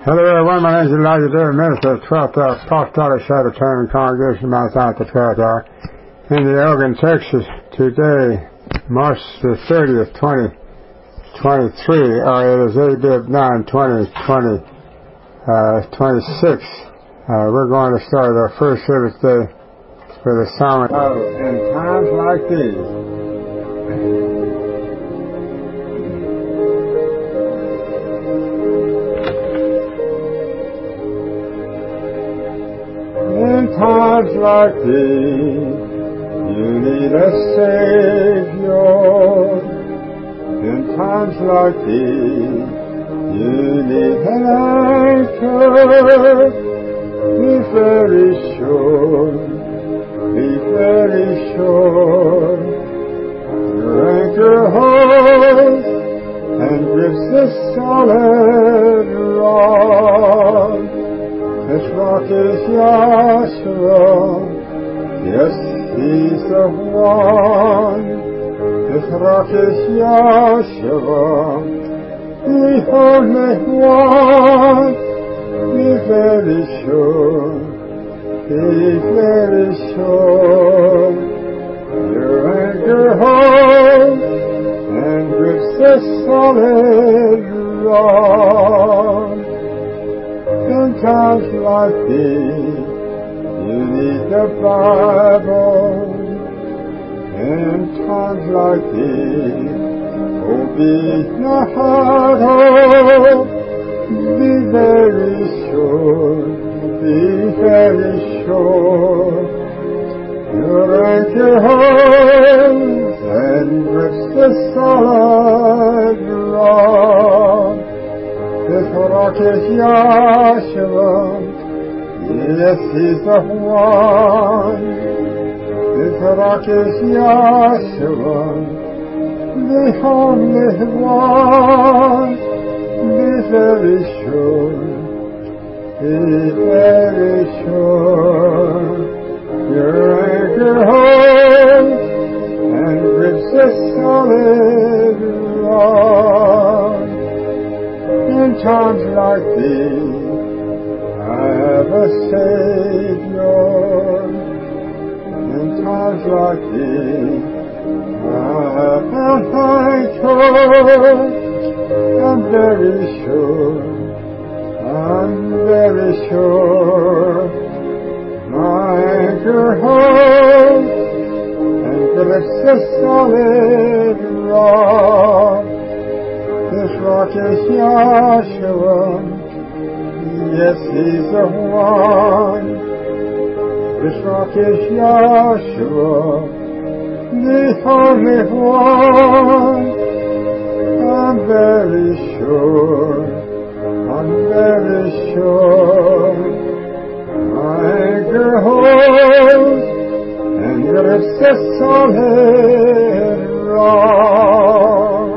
Hello everyone, my name is Elijah David, minister of 12th Hour Apostolic Sabbatarian Congregation, Mount Zion, the 12th Hour, in the Elgin, Texas, today, March the 30th, 2023, or it is ABIB 9, 2020, 26. We're going to start our first service day with a song of In Times Like These. In times like these, you need a Savior. In times like these, you need an anchor. Be very sure, be very sure. Your anchor holds and grips the solid rock. This rock is Yahshua, yes, He's the one. This rock is Yahshua, the only one. Be very sure, be very sure. Your anchor holds and grips the solid rock. In times like these, you need the Bible. In times like these, oh, be not hope. Be very sure, be very sure. Your anchor holds and grips the solid rock. This rock is Yahshua, yes, He's the one. This rock is Yahshua, the only one. Be very sure, be very sure. Your anchor holds and grips the solid rock. In times like these, I have a Savior. In times like these, I have an anchor. I'm very sure, I'm very sure. My anchor holds and grips the solid rock. This rock is Yahshua, yes, He's the one. This rock is Yahshua, the only one. I'm very sure, I'm very sure. My anchor holds and grips the solid rock.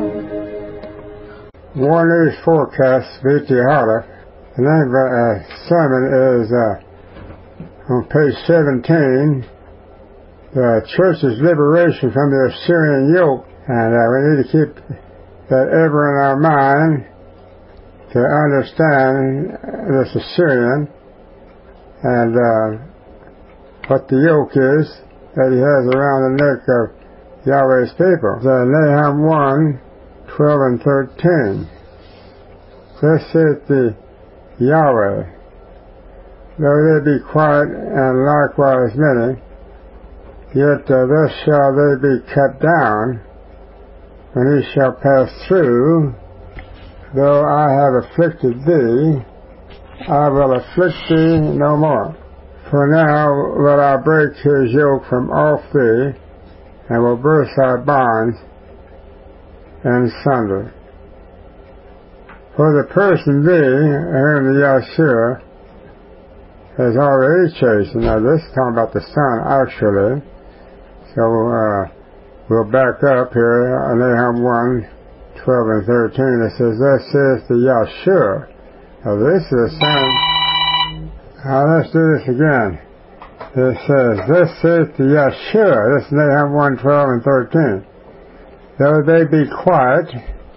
War News Forecast, V.T. Harder. The name of the sermon is on page 17, the Church's Liberation from the Assyrian Yoke. And we need to keep that ever in our mind to understand this Assyrian and what the yoke is that he has around the neck of Yahweh's people. Nahum 1, 12 and 13. Thus saith the Yahweh, though they be quiet and likewise many, yet thus shall they be cut down when he shall pass through. Though I have afflicted thee, I will afflict thee no more. For now will I break his yoke from off thee, and will burst thy bonds in sunder. For the person thee, whom the Yahshua has already chastened. Now this is talking about the Son, actually. So we'll back up here, Nahum 1, 12 and 13. It says, thus says the Yahshua. Now this is the Son. Now let's do this again. It says, thus says the Yahshua. This is Nahum 1, 12 and 13. Though they be quiet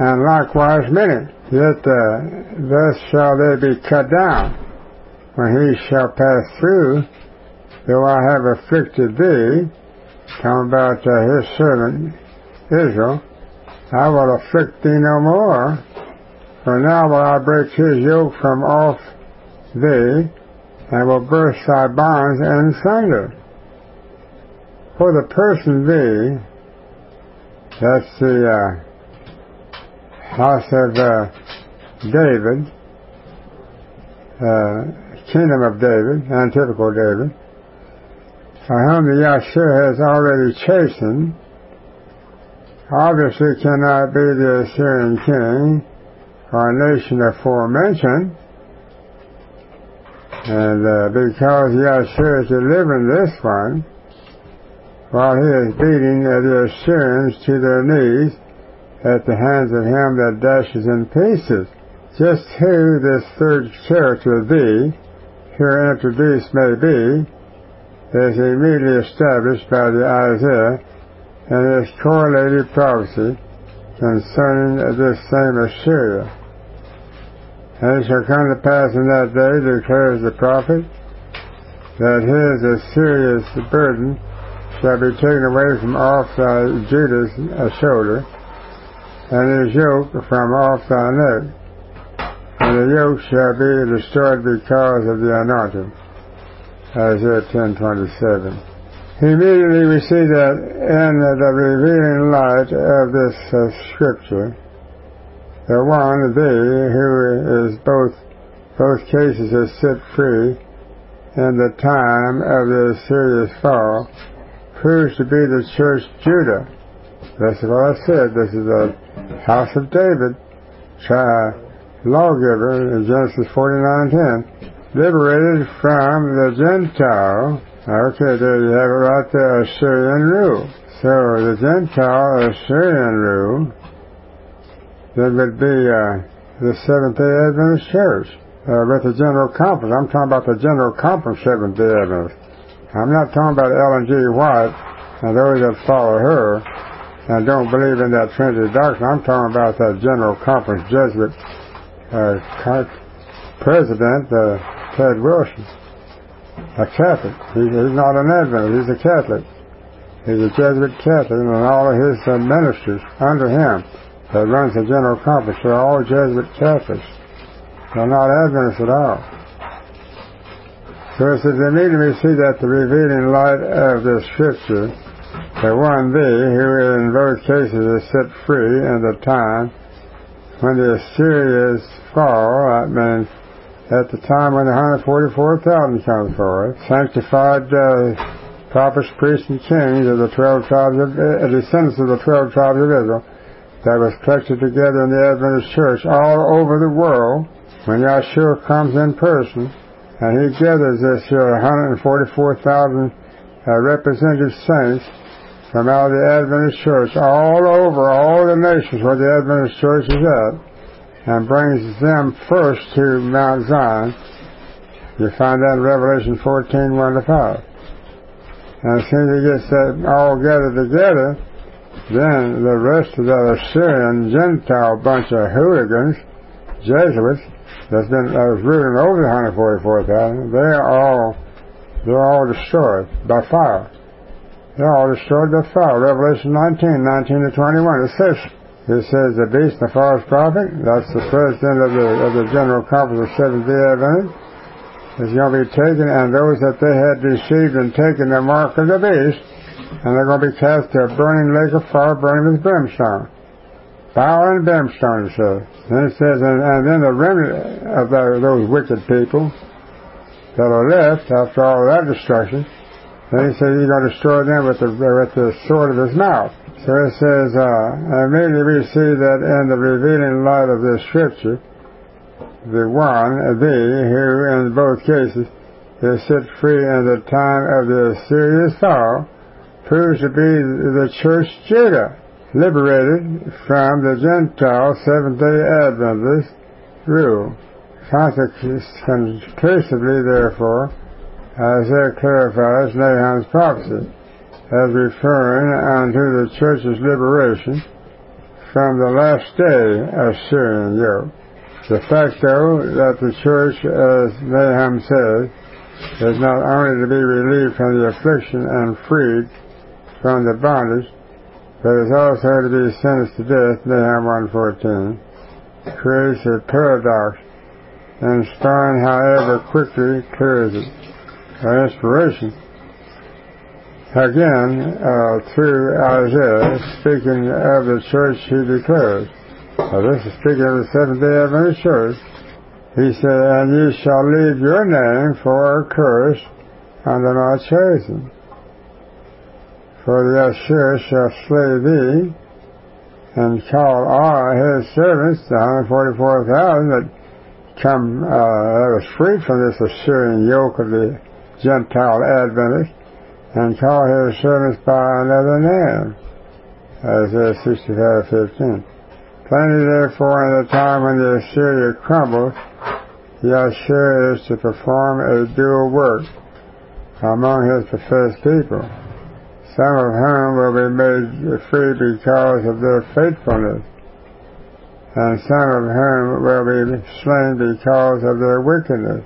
and likewise many. Yet thus shall they be cut down, when he shall pass through. Though I have afflicted thee, talking about his servant Israel, I will afflict thee no more, for now will I break his yoke from off thee, and will burst thy bonds in sunder. For the person thee, that's the house of David, kingdom of David, antithetical David, for whom the Yahshua has already chastened, obviously cannot be the Assyrian king or a nation aforementioned, and because Yahshua is delivering this one, while he is beating the Assyrians to their knees at the hands of him that dashes in pieces. Just who this third character, thee, here introduced may be, is immediately established by the Isaiah and his correlated prophecy concerning this same Assyria. And it shall come to pass in that day, declares the prophet, that his Assyria's burden shall be taken away from off thy Judah's shoulder, and his yoke from off thy neck, and the yoke shall be destroyed because of the anointing. Isaiah 10:27. Immediately we see that in the revealing light of this scripture, the one, thee, who is both cases is set free in the time of the Assyria's fall, proves to be the church Judah. That's what I said. This is the house of David, lawgiver in Genesis 49:10, liberated from the Gentile. Okay, there you have it right there, Assyrian rule. So the Gentile Assyrian rule, that would be the Seventh-day Adventist Church with the General Conference. I'm talking about the General Conference Seventh-day Adventist. I'm not talking about Ellen G. White and those that follow her and don't believe in that Trinity doctrine. I'm talking about that General Conference Jesuit president, Ted Wilson, a Catholic. He's not an Adventist, he's a Catholic. He's a Jesuit Catholic, and all of his ministers under him that runs the General Conference are all Jesuit Catholics. They're not Adventists at all. So it says, immediately we see that the revealing light of the Scripture, the one thee, who in both cases is set free in the time when the Assyrians fall, that means at the time when the 144,000 comes forward, sanctified prophets, priests, and kings of the 12 tribes of descendants of the 12 tribes of Israel, that was collected together in the Adventist Church all over the world, when Yahshua comes in person, and he gathers this here 144,000 representative saints from out of the Adventist Church all over all the nations where the Adventist Church is at, and brings them first to Mount Zion. You find that in Revelation 14:1-5. And as soon as he gets that all gathered together, then the rest of the Assyrian Gentile bunch of hooligans, Jesuits, that was ruling over the 144,000, they're all destroyed by fire. They're all destroyed by fire. Revelation 19:19-21. It says the beast, the false prophet, that's the president of the General Conference of Seventh-day Adventists, is going to be taken, and those that they had deceived and taken the mark of the beast, and they're going to be cast to a burning lake of fire, burning with brimstone. Fire and brimstone, it says. Then it says, and then the remnant of those wicked people that are left after all that destruction, then he says he's going to destroy them with the sword of his mouth. So it says, immediately we see that in the revealing light of this scripture, the one, thee, who in both cases is set free in the time of the Assyrian fall, proves to be the church Judah, liberated from the Gentile Seventh-day Adventist rule. Conclusively, therefore, Isaiah clarifies Nahum's prophecy as referring unto the church's liberation from the last day Assyrian yoke. The fact, though, that the church, as Nahum says, is not only to be relieved from the affliction and freed from the bondage, but is also to be sentenced to death, Nahum 1:14, creates a paradox, and scorn, however quickly, clears it. By inspiration, again, through Isaiah, speaking of the church, he declares, this is speaking of the Seventh-day Adventist Church, he said, and ye shall leave your name for a curse unto my chosen. For the Assyrian shall slay thee, and call all his servants, the 144,000 that was freed from this Assyrian yoke of the Gentile Adventists, and call his servants by another name. Isaiah 65:15. Plainly, therefore, in the time when the Assyria crumbles, the Assyria is to perform a dual work among his professed people, some of whom will be made free because of their faithfulness, and some of whom will be slain because of their wickedness.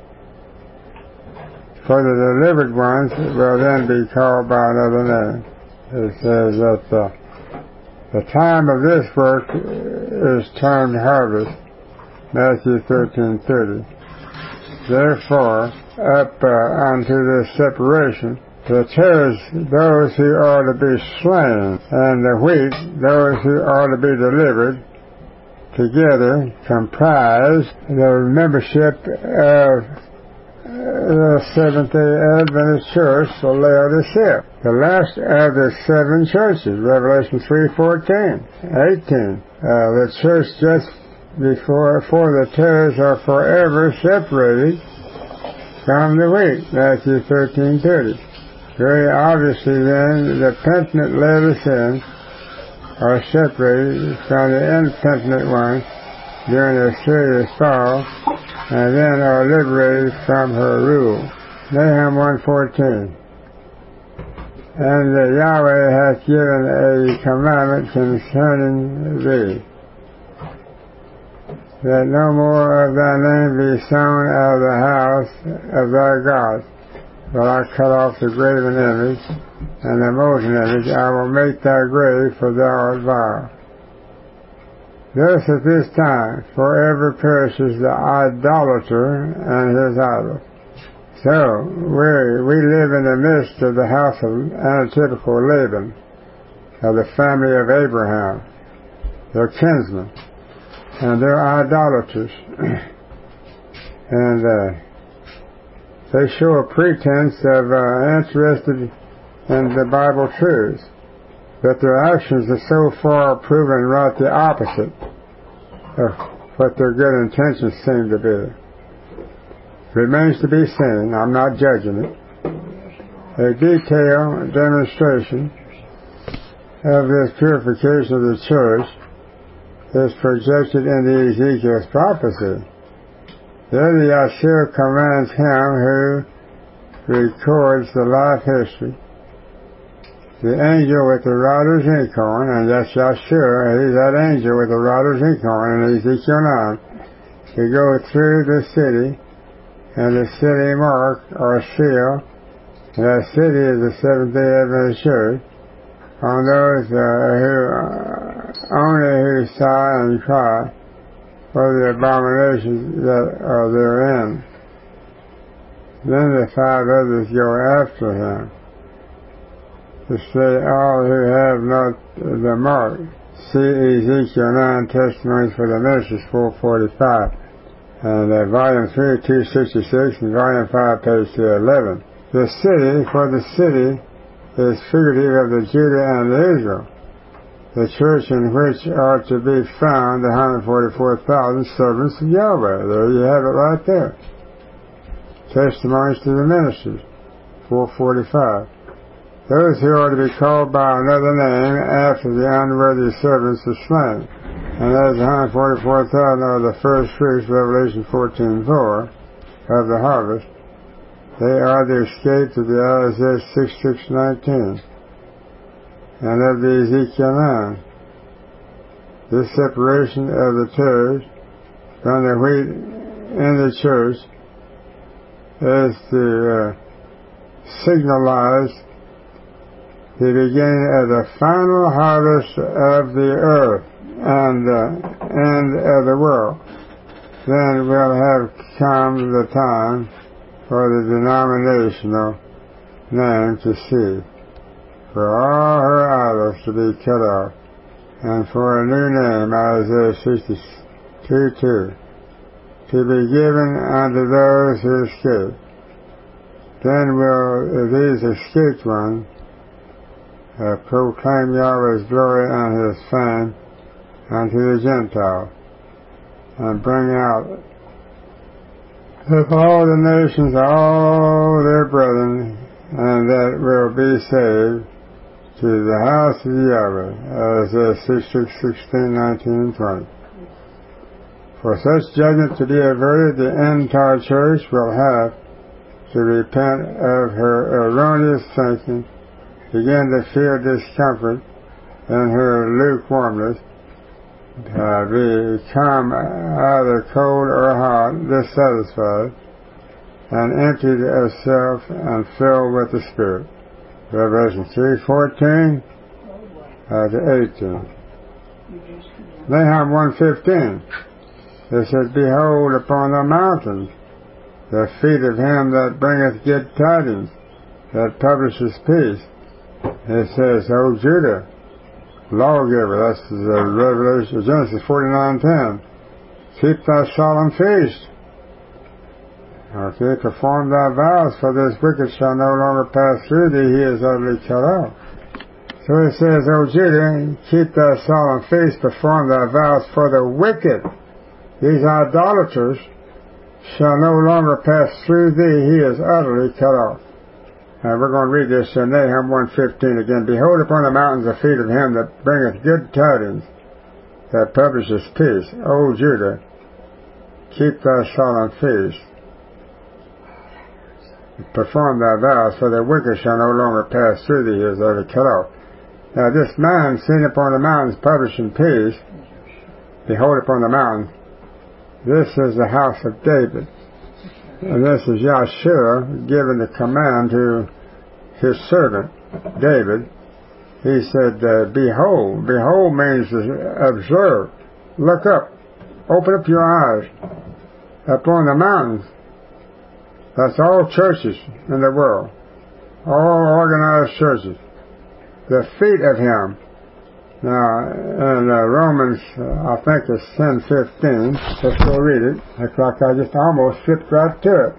For the delivered ones will then be called by another name. It says that the time of this work is termed harvest, Matthew 13:30. Therefore, up unto this separation, the tares, those who are to be slain, and the wheat, those who are to be delivered, together comprise the membership of the Seventh-day Adventist Church, the Laodicea, the last of the seven churches, Revelation 3:14, 18. The church just before the tares are forever separated from the wheat, Matthew 13:30. Very obviously then, the penitent Laodiceans are separated from the impenitent ones during Assyria's fall, and then are liberated from her rule. Nahum 1:14. And Yahweh hath given a commandment concerning thee, that no more of thy name be sown out of the house of thy God. But I cut off the graven image and the molten image. I will make thy grave, for thou art vile. Thus at this time forever perishes the idolater and his idol. So we live in the midst of the house of antitypical Laban, of the family of Abraham, their kinsmen, and their idolaters. And they show a pretense of interested in the Bible truths, but their actions are so far proven right the opposite of what their good intentions seem to be. Remains to be seen. I'm not judging it. A detailed demonstration of this purification of the church is projected in the Ezekiel's prophecy. There the Assyria commands him who records the life history, the angel with the writer's inkhorn, and that's Yahshua, he's that angel with the writer's inkhorn in Ezekiel 9, to go through the city, and the city mark or seal, and that city is the Seventh-day Adventist Church, on those who sigh and cry for the abominations that are therein. Then the five others go after him to say, all who have not the mark. See Ezekiel 9, Testimonies for the Ministers, 445. And volume 3, 266, and volume 5, page 211. The city, for the city is figurative of the Judah and the Israel, the church in which are to be found the 144,000 servants of Yahweh. There you have it right there. Testimonies to the Ministers, 445. Those who are to be called by another name after the unworthy servants are slain. And as the 144,000 are the first fruits, Revelation 14:4, of the harvest, they are the escape of the Isaiah 6:19, and of the Ezekiel 9. This separation of the tares from the wheat in the church is to signalize the beginning of the final harvest of the earth and the end of the world. Then will have come the time for the denominational name to cease, for all her idols to be cut off, and for a new name, Isaiah 62:2, to be given unto those who escape. Then will these escaped ones proclaim Yahweh's glory and his fame unto the Gentiles, and bring out of all the nations all their brethren, and that will be saved to the house of Yahweh, Isaiah 6:16, 19, and 20. For such judgment to be averted, the entire church will have to repent of her erroneous thinking, begin to feel discomfort in her lukewarmness, become either cold or hot, dissatisfied, and emptied of self and filled with the Spirit. Revelation 3:14 to 18. Nahum 1:15. It says, Behold upon the mountains the feet of him that bringeth good tidings, that publishes peace. It says, O Judah, lawgiver, that's Revelation, Genesis 49:10. Keep thy solemn feast. Okay, perform thy vows, for this wicked shall no longer pass through thee, he is utterly cut off. So it says, O Judah, keep thy solemn feast, perform thy vows, for the wicked, these idolaters, shall no longer pass through thee, he is utterly cut off. And we're going to read this in Nahum 1:15 again. Behold upon the mountains the feet of him that bringeth good tidings, that publishes peace. O Judah, keep thy solemn feast. Perform thy vows, for the wicked shall no longer pass through thee, he is utterly cut off. Now this man seen upon the mountains publishing peace, behold upon the mountains, this is the house of David. And this is Yahshua giving the command to his servant, David. He said, behold. Behold means observe. Look up. Open up your eyes. Upon the mountains. That's all churches in the world. All organized churches. The feet of him. Now, in Romans, I think it's 10:15. Let's go read it. Looks like I just almost slipped right to it.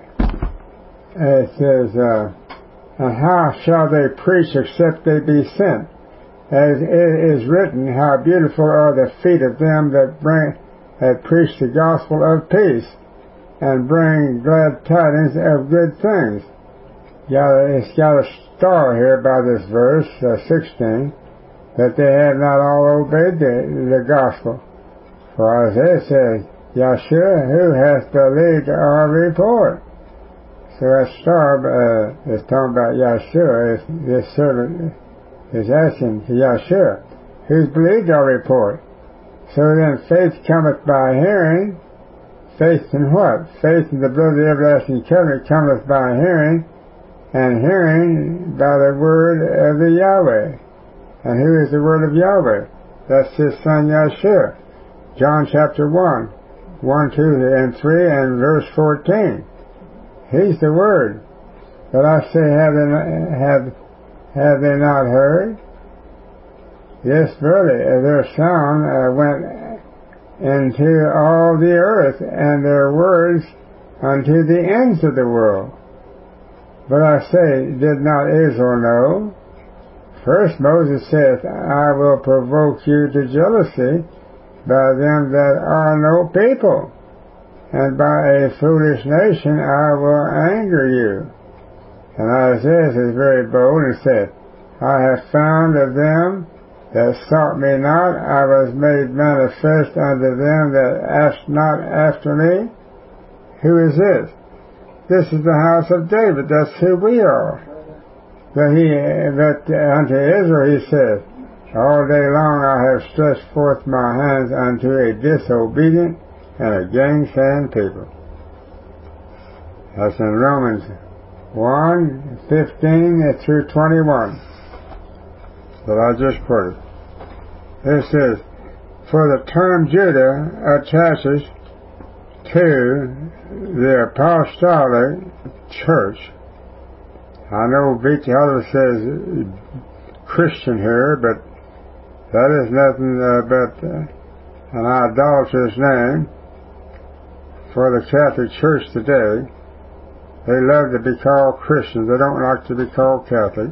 It says, and how shall they preach except they be sent? As it is written, how beautiful are the feet of them that preach the gospel of peace, and bring glad tidings of good things. It's got a star here by this verse, 16. That they have not all obeyed the gospel. For Isaiah says, Yahshua, who hath believed our report? So that star is talking about Yahshua. This servant is asking to Yahshua, who's believed our report? So then faith cometh by hearing. Faith in what? Faith in the blood of the everlasting covenant cometh by hearing, and hearing by the word of the Yahweh. And who is the word of Yahweh? That's his son Yahshua. John chapter 1, 1, 2, and 3, and verse 14. He's the word. But I say, have they not heard? Yes, verily, their sound went into all the earth, and their words unto the ends of the world. But I say, did not Israel know? First Moses saith, I will provoke you to jealousy by them that are no people, and by a foolish nation I will anger you. And Isaiah is very bold and said, I have found of them that sought me not, I was made manifest unto them that asked not after me. Who is this? This is the house of David. That's who we are. But unto Israel he said, All day long I have stretched forth my hands unto a disobedient and a gainsaying people. That's in Romans 1:15 through 21 that I just quoted. It says, for the term Judah attaches to the apostolic church. I know V.T. Hollis says Christian here, but that is nothing but an idolatrous name for the Catholic Church today. They love to be called Christians. They don't like to be called Catholic.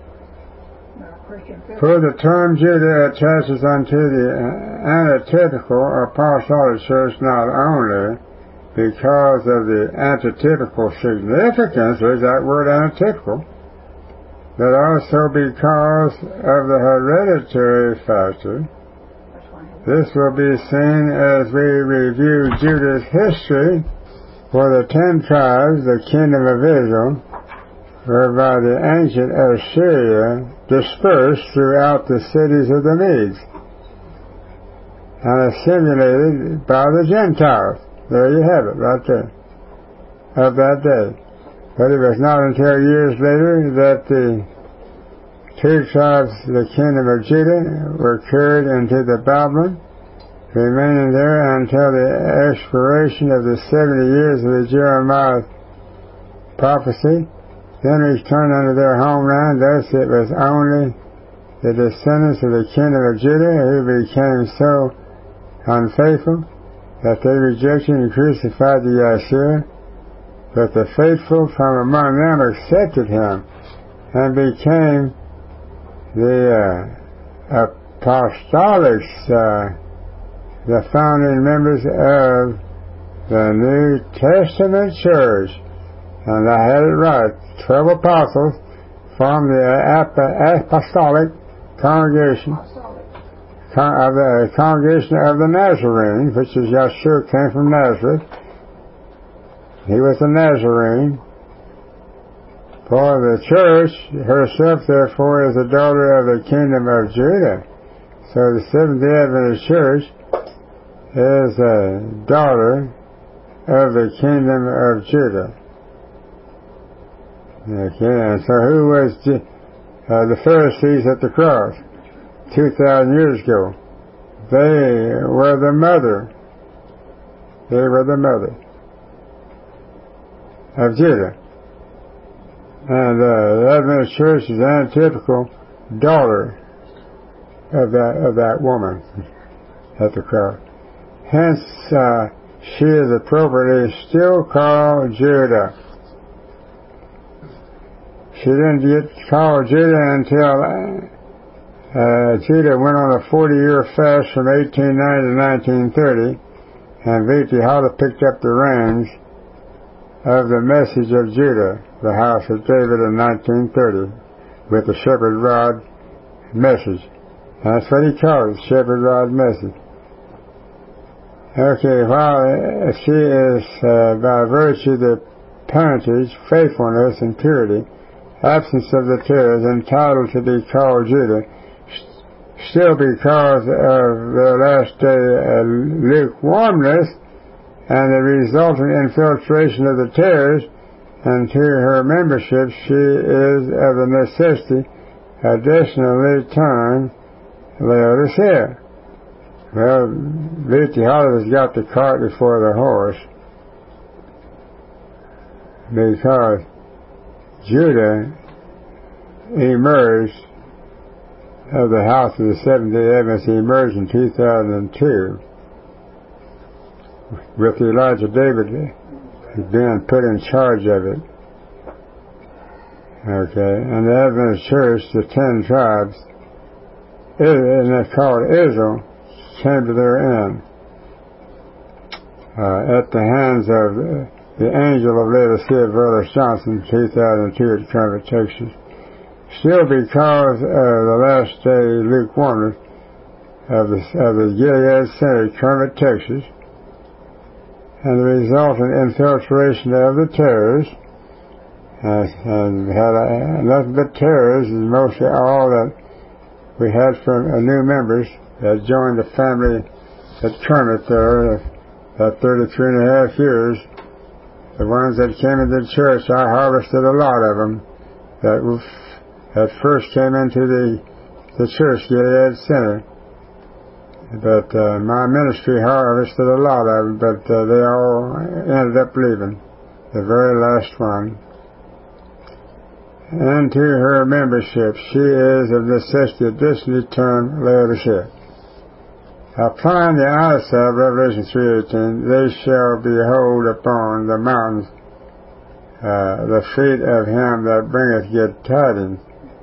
For the term Judah attaches unto the antithetical apostolic church not only because of the antithetical significance, there's that word antithetical, but also because of the hereditary factor. This will be seen as we review Judah's history for the 10 tribes, the kingdom of Israel, whereby the ancient Assyria dispersed throughout the cities of the Medes and assimilated by the Gentiles. There you have it, right there, of that day. But it was not until years later that the 2 tribes, the kingdom of Judah, were carried into the Babylon, remaining there until the expiration of the 70 years of the Jeremiah prophecy, then returned unto their homeland. Thus it was only the descendants of the kingdom of Judah who became so unfaithful that they rejected and crucified the Yeshua, but the faithful from among them accepted him and became the apostolics, the founding members of the New Testament church. And I had it right. 12 apostles formed the apostolic congregation, the congregation of the Nazarene, which is Yeshua came from Nazareth. He was a Nazarene. For the church herself, therefore, is a daughter of the kingdom of Judah. So the Seventh-day Adventist Church is a daughter of the kingdom of Judah. Okay, and so who was the Pharisees at the cross 2,000 years ago? They were the mother. They were the mother of Judah. And the Adventist Church is an antithetical daughter of that woman at the cross. Hence, she is appropriately still called Judah. She didn't get called Judah until Judah went on a 40-year fast from 1890 to 1930, and V.T. Hollis picked up the reins of the message of Judah, the house of David, in 1930, with the shepherd rod message. And that's what he called it, shepherd rod message. Okay, while she is, by virtue of the parentage, faithfulness, and purity, absence of the tares, entitled to be called Judah, still because of the last day lukewarmness and the resultant infiltration of the tares into her membership, she is of the necessity additionally termed Laodicea. Well, V.T. Hollis has got the cart before the horse, because Judah emerged of the house of the Seventh-day Adventists. He emerged in 2002 with Elijah David being put in charge of it. Okay, and the Adventist Church, the 10 tribes, and they're called Israel, came to their end at the hands of the angel of Laodicea, Brother Johnson, 2002 at Kermit, Texas. Still because of the last day lukewarmness of the Gilead Center, Kermit, Texas, and the resultant infiltration of the tares, and had nothing but tares, is mostly all that we had from new members that joined the family at Kermit there about 33 and a half years. The ones that came into the church, I harvested a lot of them that at first came into the church, Gilead Center. But my ministry harvested a lot of them, but they all ended up leaving, the very last one. And to her membership, she is of necessity additionally termed Laodicea. Applying the eyesight of Revelation 3:18, they shall behold upon the mountains the feet of him that bringeth good tidings,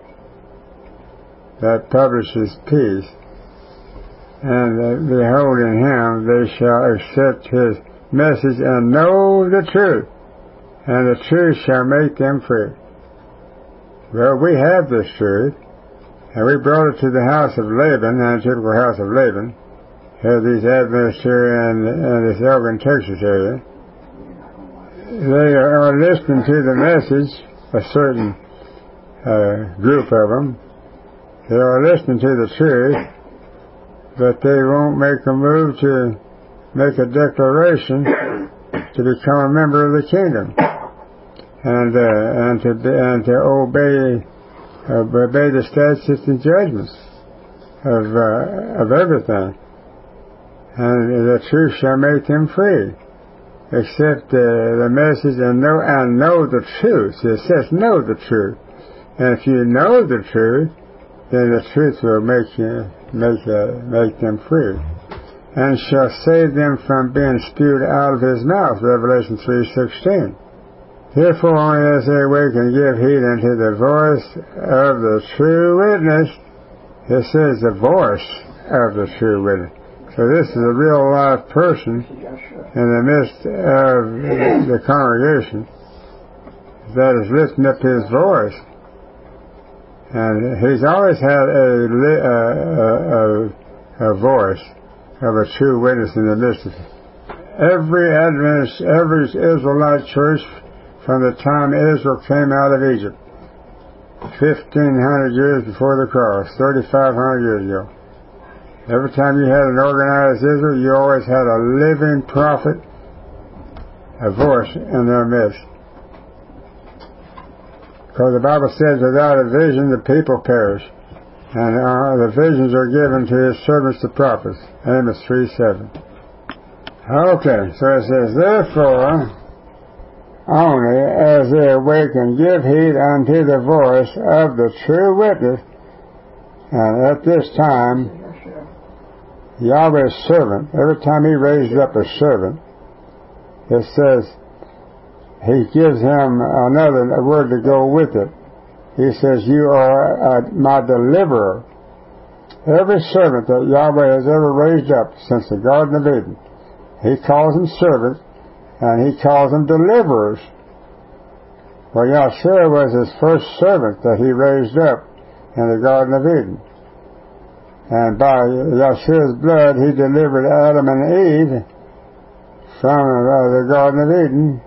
that publishes peace. And beholding him, they shall accept his message and know the truth, and the truth shall make them free. Well, we have this truth, and we brought it to the house of Laban, the typical house of Laban, here these Adventists here in this Elgin, Texas area. They are listening to the message, a certain group of them. They are listening to the truth, but they won't make a move to make a declaration to become a member of the kingdom. And to obey the statutes and judgments of everything, and the truth shall make them free. Accept the message and know the truth. It says know the truth, and if you know the truth, then the truth will make them free, and shall save them from being spewed out of his mouth. Revelation 3:16. Therefore, only as they awaken, give heed unto the voice of the true witness. It says the voice of the true witness. So this is a real live person in the midst of the congregation that is lifting up his voice. And he's always had a voice of a true witness in the midst of it. Every Adventist, every Israelite church, from the time Israel came out of Egypt, 1,500 years before the cross, 3,500 years ago. Every time you had an organized Israel, you always had a living prophet, a voice in their midst. Because the Bible says, without a vision, the people perish. And the visions are given to his servants, the prophets. Amos 3:7. Okay, so it says, therefore, only as they awaken, give heed unto the voice of the true witness. And at this time, Yahweh's servant, every time he raises up a servant, it says he gives him a word to go with it. He says, you are my deliverer. Every servant that Yahweh has ever raised up since the Garden of Eden, he calls them servants, and he calls them deliverers. Well, Yahshua was his first servant that he raised up in the Garden of Eden. And by Yahshua's blood, he delivered Adam and Eve from the Garden of Eden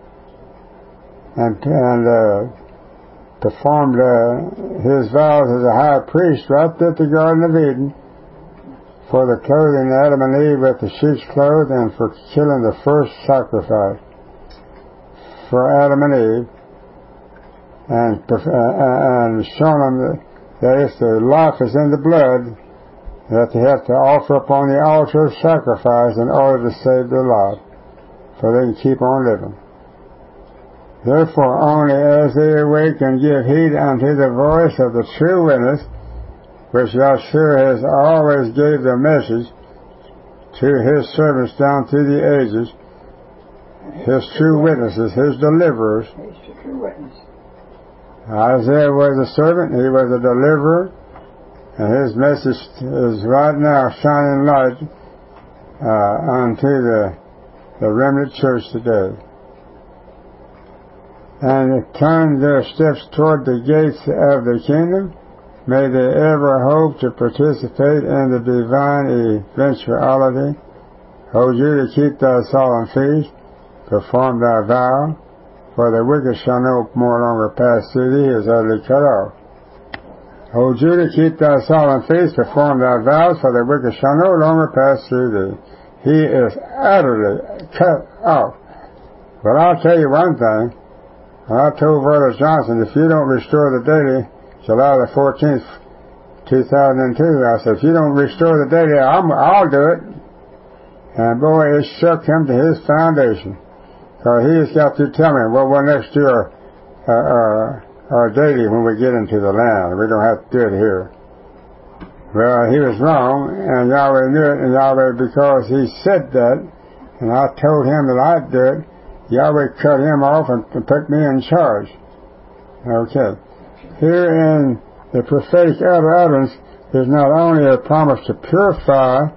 and performed his vows as a high priest right at the Garden of Eden for the clothing Adam and Eve with the sheep's clothes and for killing the first sacrifice for Adam and Eve, and showing them that it's the life is in the blood that they have to offer upon the altar of sacrifice in order to save their life, so they can keep on living. Therefore, only as they awake and give heed unto the voice of the true witness, which Yahshua has always gave the message to his servants down through the ages, his true witnesses, his deliverers. He's the true witness. Isaiah was a servant, he was a deliverer, and his message is right now shining light unto the remnant church today. And turn their steps toward the gates of the kingdom. May they ever hope to participate in the divine eventuality. Hold you to keep thy solemn feast, perform thy vow, for the wicked shall no more longer pass through thee, is utterly cut off. O Judah, keep thy solemn feasts, perform thy vows, for the wicked shall no longer pass through thee. He is utterly cut off. But I'll tell you one thing. I told Brother Johnson, if you don't restore the daily, July the 14th, 2002, I said, if you don't restore the daily, I'll do it. And boy, it shook him to his foundation. So he's got to tell me, well, we'll next do our daily when we get into the land. We don't have to do it here. Well, he was wrong, and Yahweh knew it, and Yahweh, because he said that, and I told him that I'd do it, Yahweh cut him off and put me in charge. Okay. Here in the prophetic utterance, there's not only a promise to purify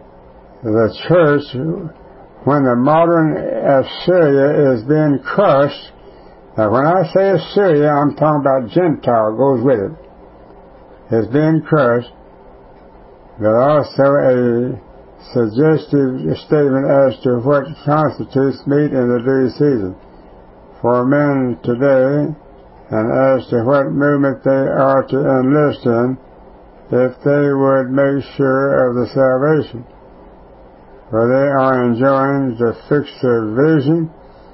the church when the modern Assyria is being crushed. Now, when I say Assyria, I'm talking about Gentile, goes with it. It's being crushed, but also a suggestive statement as to what constitutes meat in the due season for men today, and as to what movement they are to enlist in if they would make sure of the salvation. For they are enjoined to fix their vision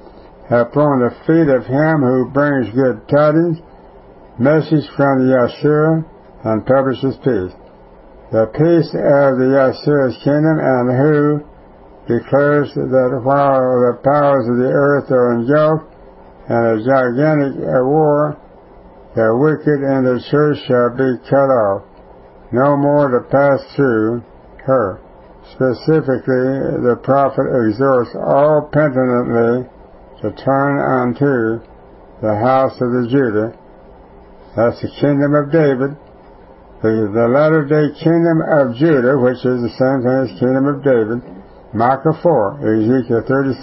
upon the feet of him who brings good tidings, message from the Yahshua, and publishes peace. The peace of the Yahshua's kingdom, and who declares that while the powers of the earth are engulfed in a gigantic war, the wicked in the church shall be cut off, no more to pass through her. Specifically, the prophet exhorts all penitently to turn unto the house of the Judah. That's the kingdom of David. The latter-day kingdom of Judah, which is the same thing as kingdom of David. Micah 4, Ezekiel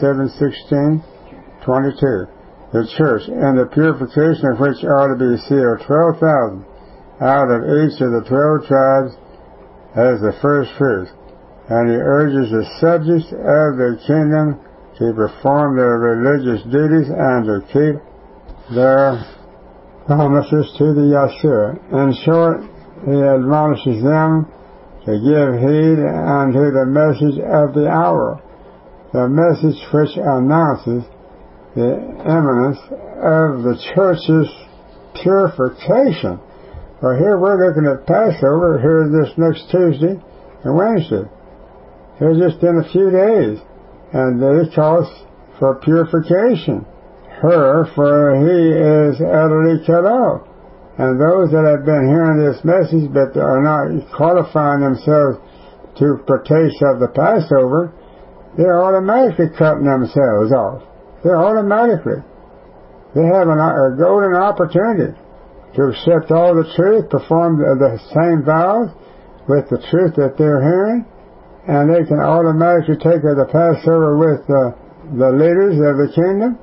37:16, 22. The church, and the purification of which are to be sealed 12,000 out of each of the 12 tribes as the first fruits. And he urges the subjects of the kingdom to perform their religious duties and to keep their promises to the Yahshua. In short, he admonishes them to give heed unto the message of the hour, the message which announces the imminence of the church's purification. Well, here we're looking at Passover here this next Tuesday and Wednesday. Here just in a few days. And it calls for purification. Her, for he is utterly cut off. And those that have been hearing this message but are not qualifying themselves to partake of the Passover, they're automatically cutting themselves off. They're automatically. They have a golden opportunity to accept all the truth, perform the same vows with the truth that they're hearing, and they can automatically take the Passover with the leaders of the kingdom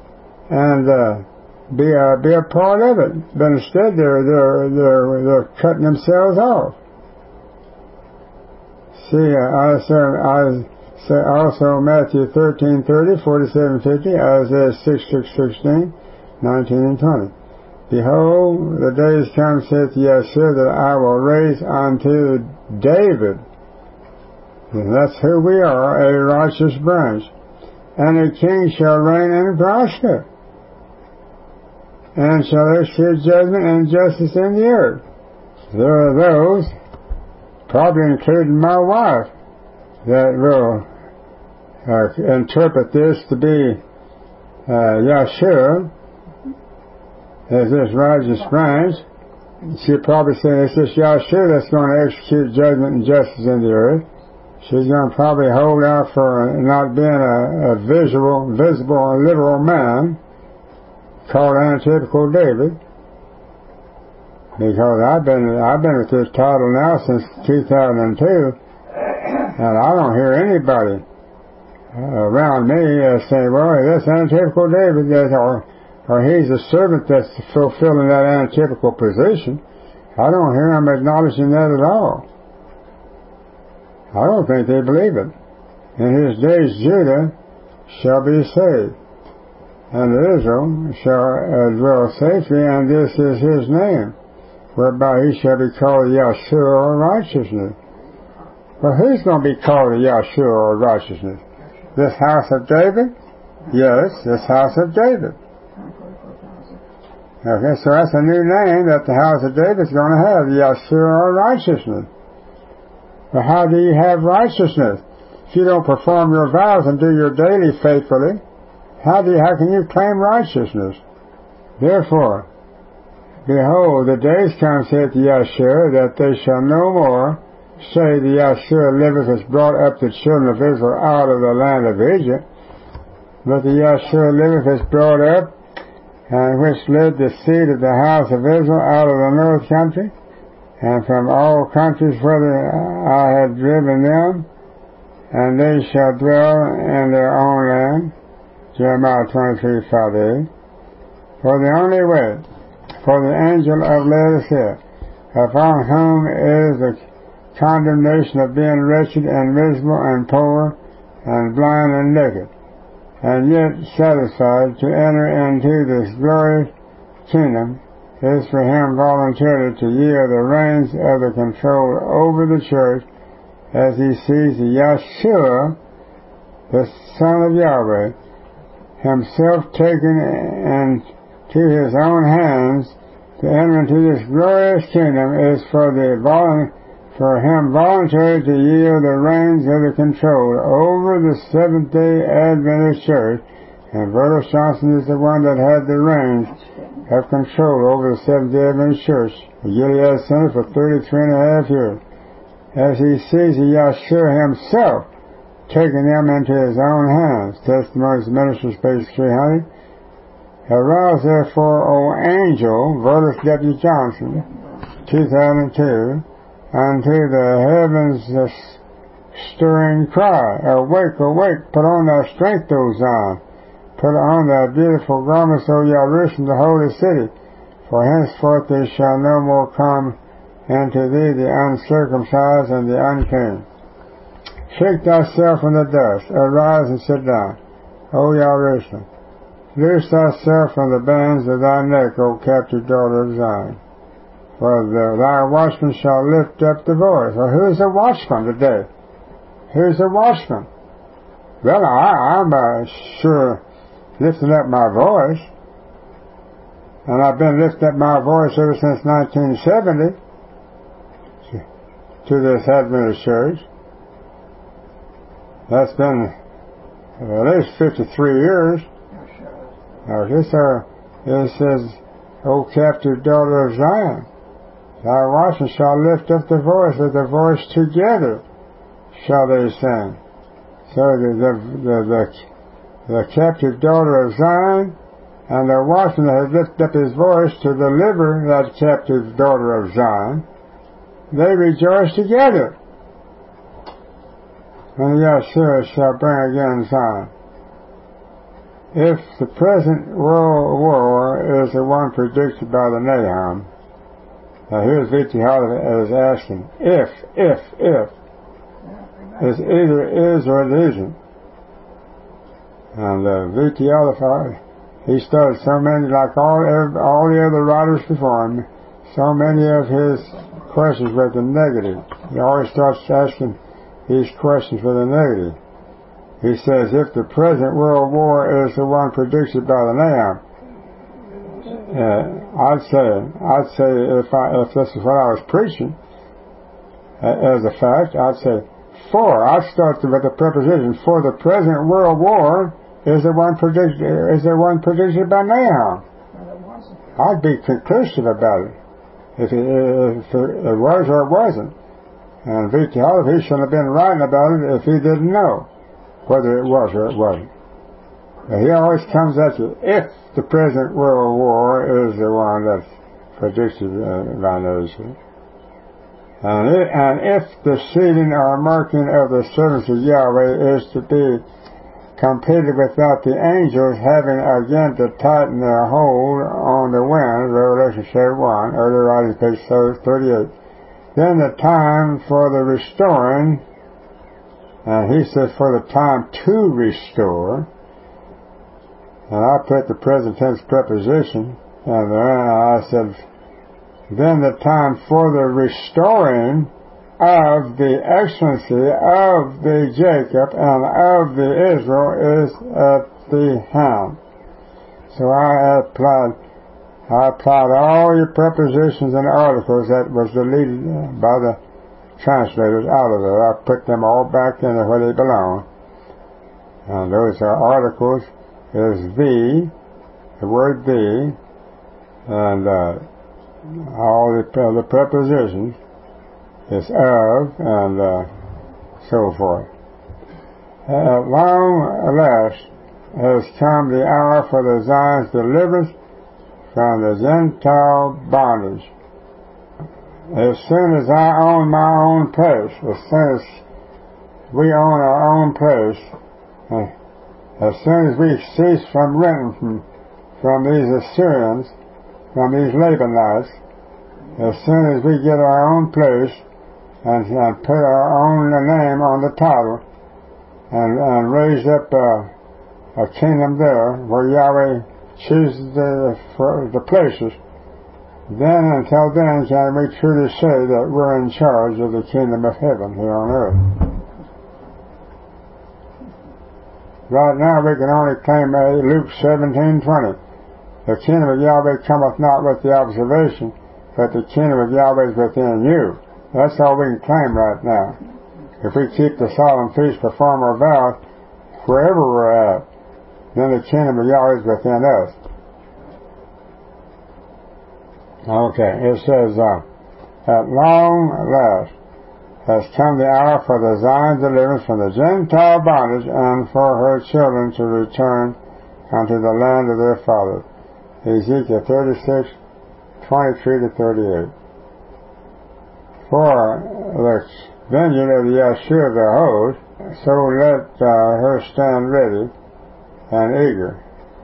and be a part of it. But instead, they're cutting themselves off. See, also Matthew 13:30, 47:50, Isaiah 6:16, 19 and 20. Behold, the days come, saith Yahshua, that I will raise unto David. And that's who we are, a righteous branch. And a king shall reign and prosper, and shall execute judgment and justice in the earth. There are those, probably including my wife, that will interpret this to be Yahshua as this righteous branch. She'll probably say it's this Yahshua that's going to execute judgment and justice in the earth. She's going to probably hold out for not being a visible, literal man called antitypical David. Because I've been with this title now since 2002, and I don't hear anybody around me say, well, that's antitypical David, or he's a servant that's fulfilling that antitypical position. I don't hear them acknowledging that at all. I don't think they believe it. In his days Judah shall be saved, and Israel shall dwell safely, and this is his name. whereby he shall be called Yahshua or righteousness. Well, who's going to be called Yahshua or righteousness? This house of David? Yes, this house of David. Okay, so that's a new name that the house of David is going to have, Yahshua or righteousness. But how do you have righteousness? If you don't perform your vows and do your daily faithfully, how can you claim righteousness? Therefore, behold, the days come, saith Yahshua, that they shall no more say the Yahshua liveth has brought up the children of Israel out of the land of Egypt, but the Yahshua liveth has brought up, and which led the seed of the house of Israel out of the north country, and from all countries whither I had driven them, and they shall dwell in their own land. Jeremiah 23:5. For the only way, for the angel of Laodicea, upon whom is the condemnation of being wretched and miserable and poor and blind and naked, and yet satisfied to enter into this glorious kingdom, is for him voluntarily to yield the reins of the control over the church as he sees the Yahshua, the Son of Yahweh, himself taken into his own hands to enter into this glorious kingdom is for him voluntarily to yield the reins of the control over the Seventh-day Adventist Church, and Brother Johnson is the one that had the reins of control over the Seventh-day Adventist Church, the Gilead Center, for 33.5 years, as he sees the Yahshua himself taking them into his own hands. Testimonies of Ministers, page 300. Arouse therefore, O angel, Vertus W. Johnson, 2002, unto the heavens the stirring cry, awake, awake, put on thy strength, O Zion, put on thy beautiful garments, O Jerusalem, the holy city, for henceforth they shall no more come into thee the uncircumcised and the unclean. Shake thyself from the dust, arise and sit down, O Jerusalem. Loose thyself from the bands of thy neck, O captive daughter of Zion. For thy watchman shall lift up the voice. Well, who is the watchman today? Who's the watchman? Well, I'm sure lifting up my voice. And I've been lifting up my voice ever since 1970 to this Adventist church. That's been at least 53 years. It says, O captive daughter of Zion, thy watchman shall lift up the voice, with the voice together shall they sing. So the captive daughter of Zion and the watchman that has lifted up his voice to deliver that captive daughter of Zion, they rejoice together when Yahshua shall bring again Zion. If the present world war is the one predicted by the Nahum, now here's V.T. Holliday is asking, if, it's either is or it isn't. And V.T. Holliday, he studied so many, like all the other writers before him, so many of his questions were the negative. He always starts asking these questions with a negative. He says, if the present world war is the one predicted by the Nahum, I'd say if this is what I was preaching as a fact, I'd say I'd start with the preposition, for the present world war is the one predicted by Nahum. I'd be conclusive about it if it was or it wasn't. And V.T. Holliday, he shouldn't have been writing about it if he didn't know whether it was or it wasn't. He always comes at you, if the present world war is the one that's predicted by those. And if the sealing or marking of the servants of Yahweh is to be completed without the angels having again to tighten their hold on the wind, Revelation chapter 1, earlier writing, page 38, then the time for the restoring, and he says for the time to restore, and I put the present tense preposition, and I said then the time for the restoring of the excellency of the Jacob and of the Israel is at the hand. So I applied all your prepositions and articles that was deleted by the translators out of it. I put them all back in where they belong. And those are articles is the word the, and all the prepositions is of, and so forth. At long last has come the hour for the Zion's deliverance from the Gentile bondage. As soon as I own my own place, as soon as we own our own place, as soon as we cease from renting from these Assyrians, from these Labanites, as soon as we get our own place and put our own name on the title and raise up a kingdom there where Yahweh chooses the places, then until then can we truly say that we're in charge of the kingdom of heaven here on earth. Right now we can only claim Luke 17:20. The kingdom of Yahweh cometh not with the observation, but the kingdom of Yahweh is within you. That's all we can claim right now. If we keep the solemn feast, perform our vows, wherever we're at, then the kingdom of Yahweh is within us. Okay, it says, at long last has come the hour for the Zion's deliverance from the Gentile bondage, and for her children to return unto the land of their fathers. Ezekiel 36:23-38. For the vineyard of the Yahshua of the host, so let her stand ready and eager.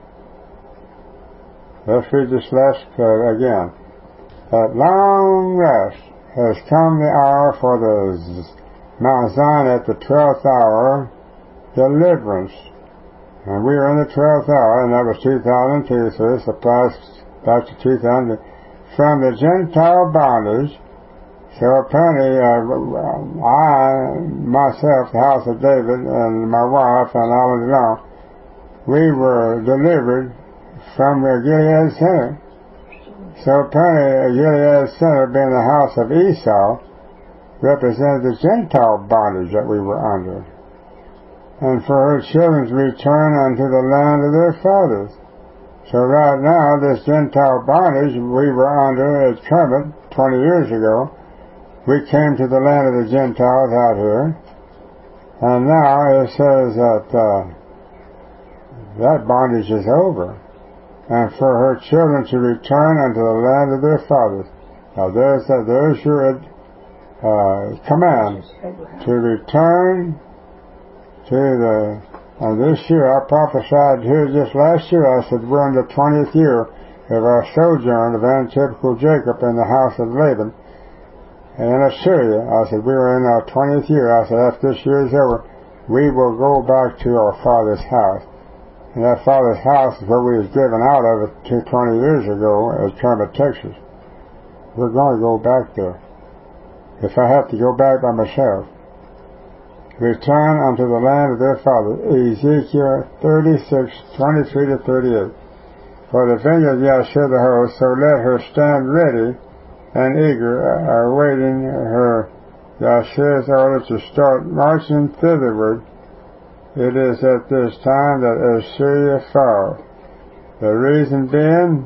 Let's read this last again. At long last has come the hour for the Mount Zion at the 12th hour deliverance. And we are in the 12th hour, and that was 2002, so this applies back to 2000. From the Gentile bondage. So apparently, I, myself, the house of David, and my wife, and all of them, we were delivered from the Gilead Center. So apparently, Gilead Center, being the house of Esau, represented the Gentile bondage that we were under. And for her children to return unto the land of their fathers. So right now, this Gentile bondage we were under at Kermit 20 years ago, we came to the land of the Gentiles out here, and now it says that that bondage is over, and for her children to return unto the land of their fathers. Now there's your command to return to the. And this year I prophesied here just last year. I said we're in the 20th year of our sojourn of antitypical Jacob in the house of Laban. In Assyria, I said, we were in our 20th year. I said, after this year is over, we will go back to our father's house. And that father's house is where we was driven out of it 20 years ago at Kermit, Texas. We're going to go back there. If I have to go back by myself. Return unto the land of their fathers. Ezekiel 36:23-38. For the vineyard of Yahshua the host, so let her stand ready and eager, awaiting her Yahshua's order to start marching thitherward. It is at this time that Assyria fell. The reason being,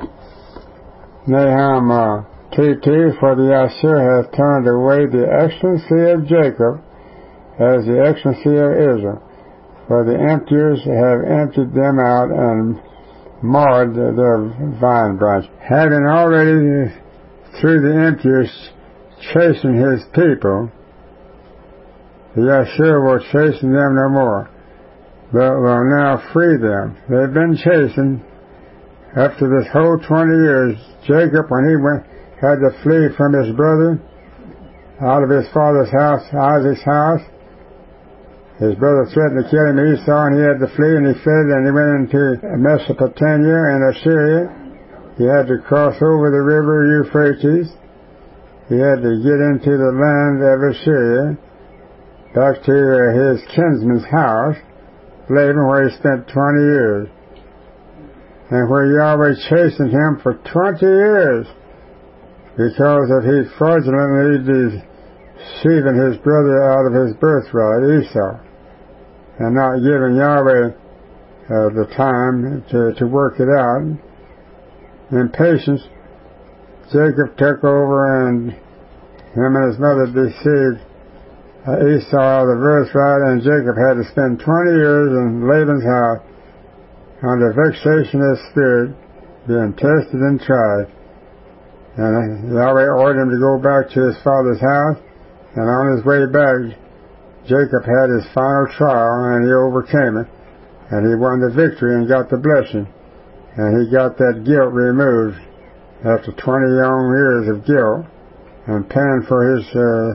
Nahum 2:2, for the Yahshua hath turned away the excellency of Jacob as the excellency of Israel. For the emptiers have emptied them out and marred their vine branch. Having already through the emptiers chasing his people, Yahshua will chasten them no more, but will now free them. They've been chastened after this whole 20 years. Jacob, when he had to flee from his brother out of his father's house, Isaac's house, his brother threatened to kill him, Esau, and he had to flee, and he fled, and he went into Mesopotamia and Assyria. he had to cross over the river Euphrates. He had to get into the land of Assyria, back to his kinsman's house, Laban, where he spent 20 years. And where Yahweh chastened him for 20 years because of he fraudulently deceiving his brother out of his birthright, Esau, and not giving Yahweh the time to work it out. In patience, Jacob took over, and him and his mother deceived Esau out of the birthright, and Jacob had to spend 20 years in Laban's house under vexation of spirit, being tested and tried. And Yahweh ordered him to go back to his father's house, and on his way back, Jacob had his final trial, and he overcame it, and he won the victory and got the blessing, and he got that guilt removed after 20 long years of guilt, and paying for his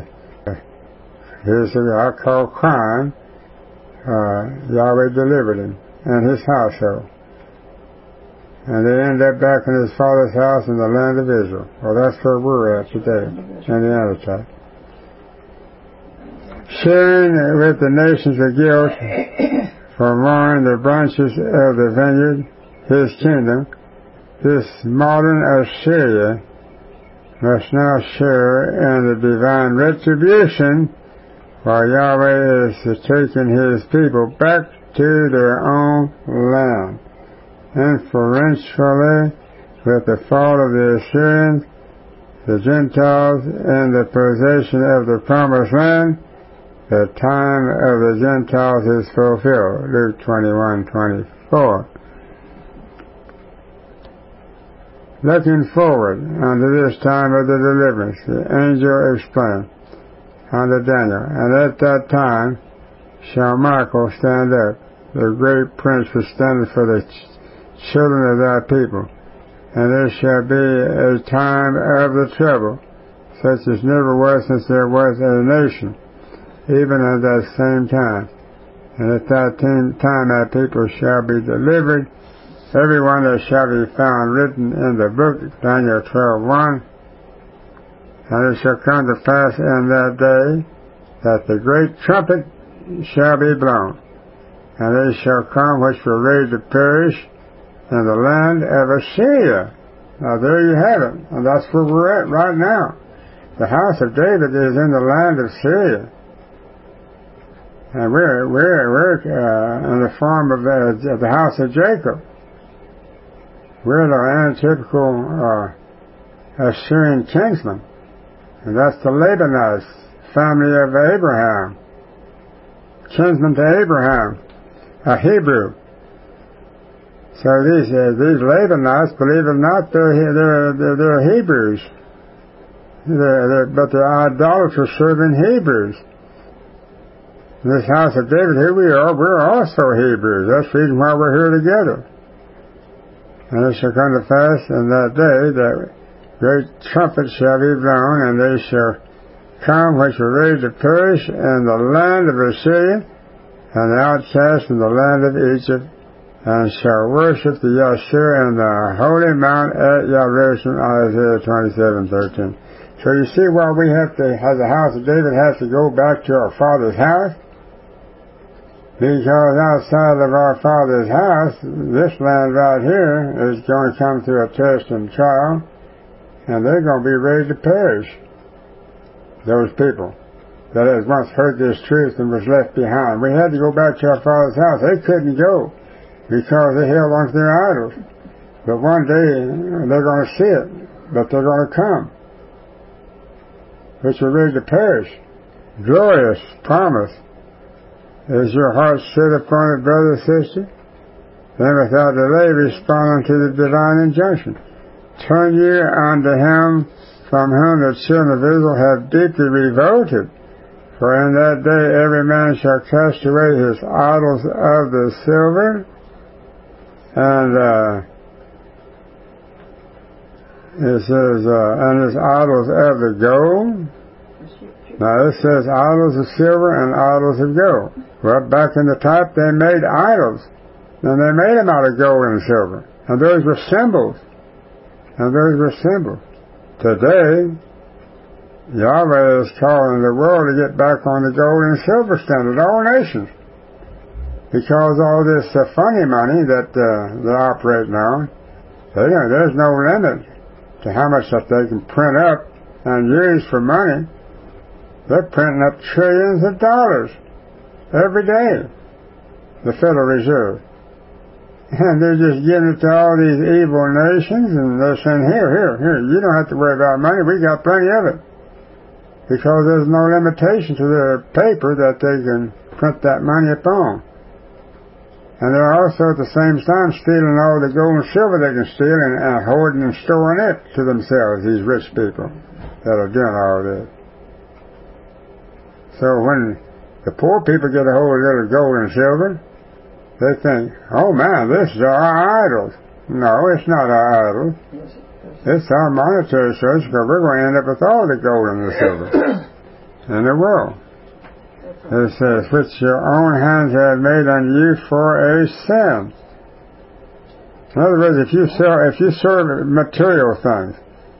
I call crime. Yahweh delivered him and his household. And they ended up back in his father's house in the land of Israel. Well, that's where we're at today, in the Antichrist. Sharing with the nations of guilt for mowing the branches of the vineyard, his kingdom, this modern Assyria must now share in the divine retribution, while Yahweh is taking his people back to their own land. Inferentially, with the fall of the Assyrians, the Gentiles in the possession of the promised land, the time of the Gentiles is fulfilled. Luke 21:24. Looking forward unto this time of the deliverance, the angel explained unto Daniel, and at that time shall Michael stand up, the great prince which standeth for the children of thy people, and there shall be a time of the trouble, such as never was since there was a nation, even at that same time. And at that time thy people shall be delivered, every one that shall be found written in the book, Daniel 12:1. And it shall come to pass in that day that the great trumpet shall be blown, and they shall come which were ready to perish in the land of Assyria. Now there you have it, and that's where we're at right now. The house of David is in the land of Syria, and we're in the form of the house of Jacob. We're the antitypical Assyrian kinsmen. And that's the Labanites, family of Abraham, kinsman to Abraham, a Hebrew. So these Labanites, believe it or not, they're Hebrews, but they're idolaters serving Hebrews. In this house of David, here we are. We're also Hebrews. That's the reason why we're here together. And it shall come to pass in that day that great trumpet shall be blown, and they shall come which were ready to perish in the land of Assyria, and the outcast in the land of Egypt, and shall worship the Yahshua in the holy mount at Jerusalem, Isaiah 27:13. So you see why we have to, as the house of David, has to go back to our father's house? Because outside of our father's house, this land right here is going to come through a test and trial, and they're going to be ready to perish. Those people that has once heard this truth and was left behind. We had to go back to our father's house. They couldn't go because they held on to their idols. But one day they're going to see it, but they're going to come, which are ready to perish. Glorious promise. Is your heart set upon it, brother or sister? Then without delay respond unto the divine injunction. Turn ye unto him from whom the children of Israel have deeply revolted. For in that day every man shall cast away his idols of the silver, and it says, and his idols of the gold. Now it says idols of silver and idols of gold. Well, back in the type they made idols, and they made them out of gold and silver, and those were symbols. and those were symbols. Today, Yahweh is calling the world to get back on the gold and silver standard, all nations. Because all this funny money that they're operating on, there's no limit to how much that they can print up and use for money. They're printing up trillions of dollars every day, the Federal Reserve. And they're just giving it to all these evil nations, and they're saying, here, you don't have to worry about money, we got plenty of it. Because there's no limitation to the paper that they can print that money upon. And they're also at the same time stealing all the gold and silver they can steal and hoarding and storing it to themselves, these rich people that are doing all this. So when the poor people get a hold of little gold and silver, they think, oh man, this is our idols. No, it's not our idols. It's our monetary source, because we're going to end up with all the gold and the silver in the world. It says, which your own hands have made unto you for a sin. In other words, if you serve material things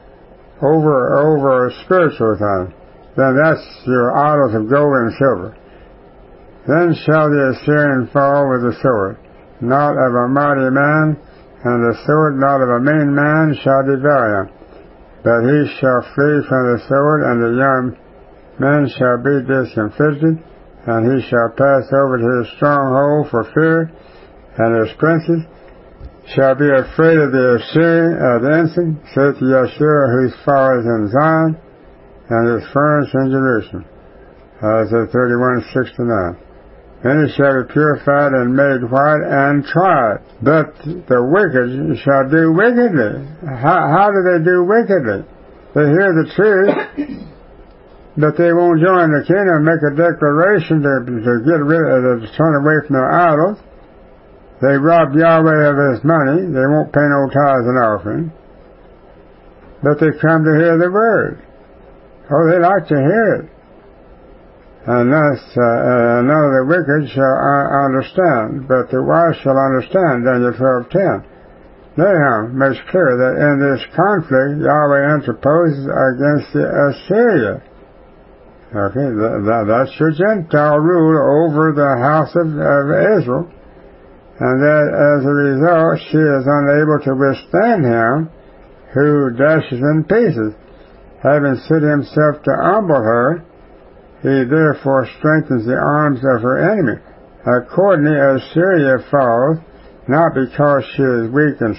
over spiritual things, then that's your idols of gold and silver. Then shall the Assyrian fall with the sword, not of a mighty man, and the sword not of a mean man shall devour him. But he shall flee from the sword, and the young men shall be discomfited, and he shall pass over to his stronghold for fear, and his princes shall be afraid of the Assyrian, the ensign, saith Yeshua, whose fall is in Zion, and his furnace in Jerusalem. Isaiah 31:6-9. And he shall be purified and made white and tried. But the wicked shall do wickedly. How do they do wickedly? They hear the truth, but they won't join the kingdom and make a declaration to get rid of, to turn away from their idols. They rob Yahweh of his money. They won't pay no tithes and offering. But they come to hear the word. Oh, they like to hear it. And thus, none of the wicked shall understand, but the wise shall understand. Daniel 12:10. Nahum makes clear that in this conflict, Yahweh interposes against the Assyria. Okay, that's your Gentile rule over the house of Israel. And that as a result, she is unable to withstand him who dashes in pieces. Having set himself to humble her, he therefore strengthens the arms of her enemy. Accordingly, Assyria falls, not because she is weak and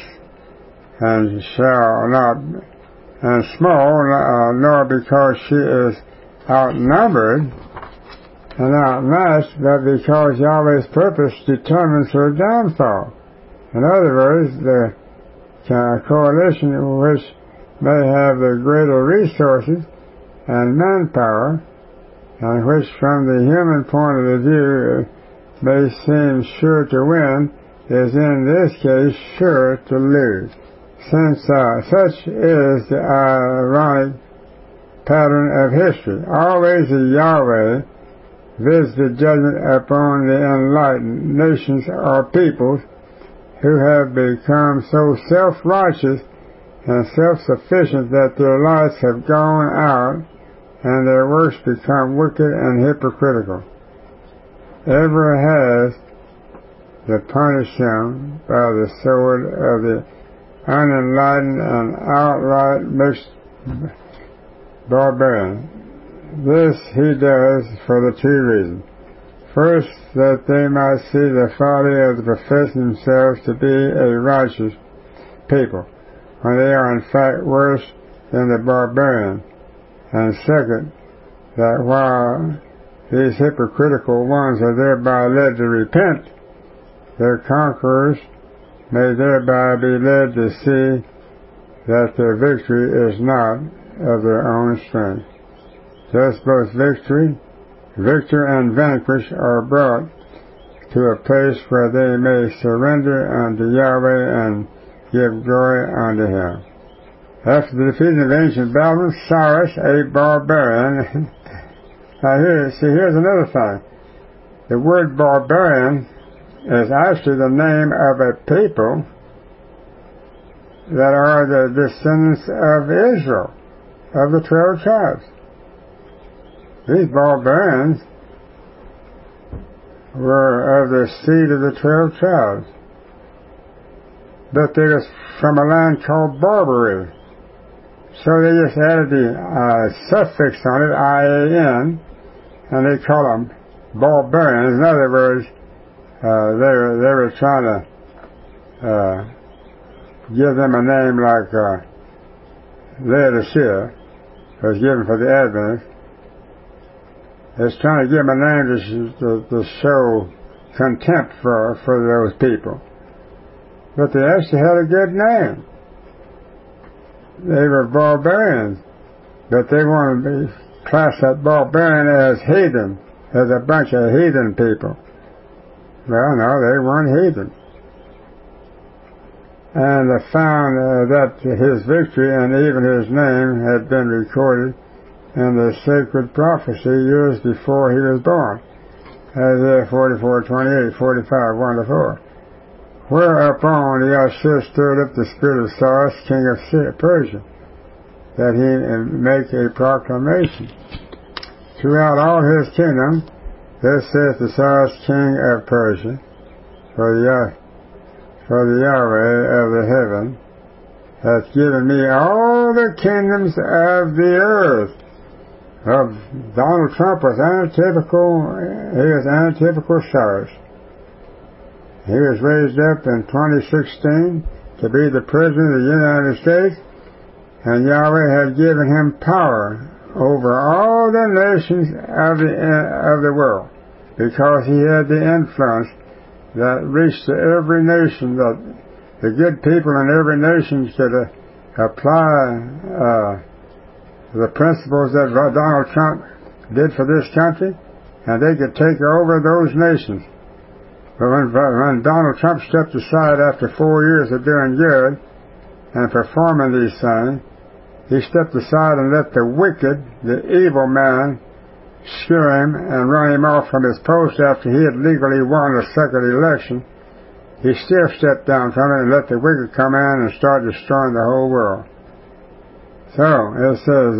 small, nor because she is outnumbered and outmatched, but because Yahweh's purpose determines her downfall. In other words, the coalition which may have the greater resources and manpower, and which from the human point of view may seem sure to win, is in this case sure to lose. Since such is the ironic pattern of history. Always the Yahweh visited judgment upon the enlightened nations or peoples who have become so self-righteous and self-sufficient that their lights have gone out and their works become wicked and hypocritical. Ever has to punish him by the sword of the unenlightened and outright mixed barbarian. This he does for the two reasons. First, that they might see the folly of the professing themselves to be a righteous people, when they are in fact worse than the barbarian. And second, that while these hypocritical ones are thereby led to repent, their conquerors may thereby be led to see that their victory is not of their own strength. Thus both victor and vanquish are brought to a place where they may surrender unto Yahweh and give glory unto him. After the defeat of ancient Babylon, Cyrus, a barbarian. Now here's another thing. The word barbarian is actually the name of a people that are the descendants of Israel, of the 12 tribes. These barbarians were of the seed of the 12 tribes. But they was from a land called Barbary. So they just added the suffix on it, I-A-N, and they call them barbarians. In other words, they were trying to give them a name like Laodicea was given for the Adventists. It's trying to give them a name to show contempt for those people. But they actually had a good name. They were barbarians, but they wanted to be classed that barbarian as heathen, as a bunch of heathen people. Well, no, they weren't heathen. And they found that his victory and even his name had been recorded in the sacred prophecy years before he was born. Isaiah 44:28, 45, 1-4. Whereupon Yahshua stirred up the spirit of Cyrus, king of Persia, that he make a proclamation throughout all his kingdom. Thus saith the Cyrus, king of Persia, for the Yahweh of the heaven hath given me all the kingdoms of the earth. Donald Trump was antitypical Cyrus. He was raised up in 2016 to be the President of the United States, and Yahweh had given him power over all the nations of the world, because he had the influence that reached to every nation, that the good people in every nation could apply the principles that Donald Trump did for this country, and they could take over those nations. But when Donald Trump stepped aside after 4 years of doing good and performing these things, he stepped aside and let the wicked, the evil man, screw him and run him off from his post after he had legally won a second election. He still stepped down from it and let the wicked come in and start destroying the whole world. So, it says,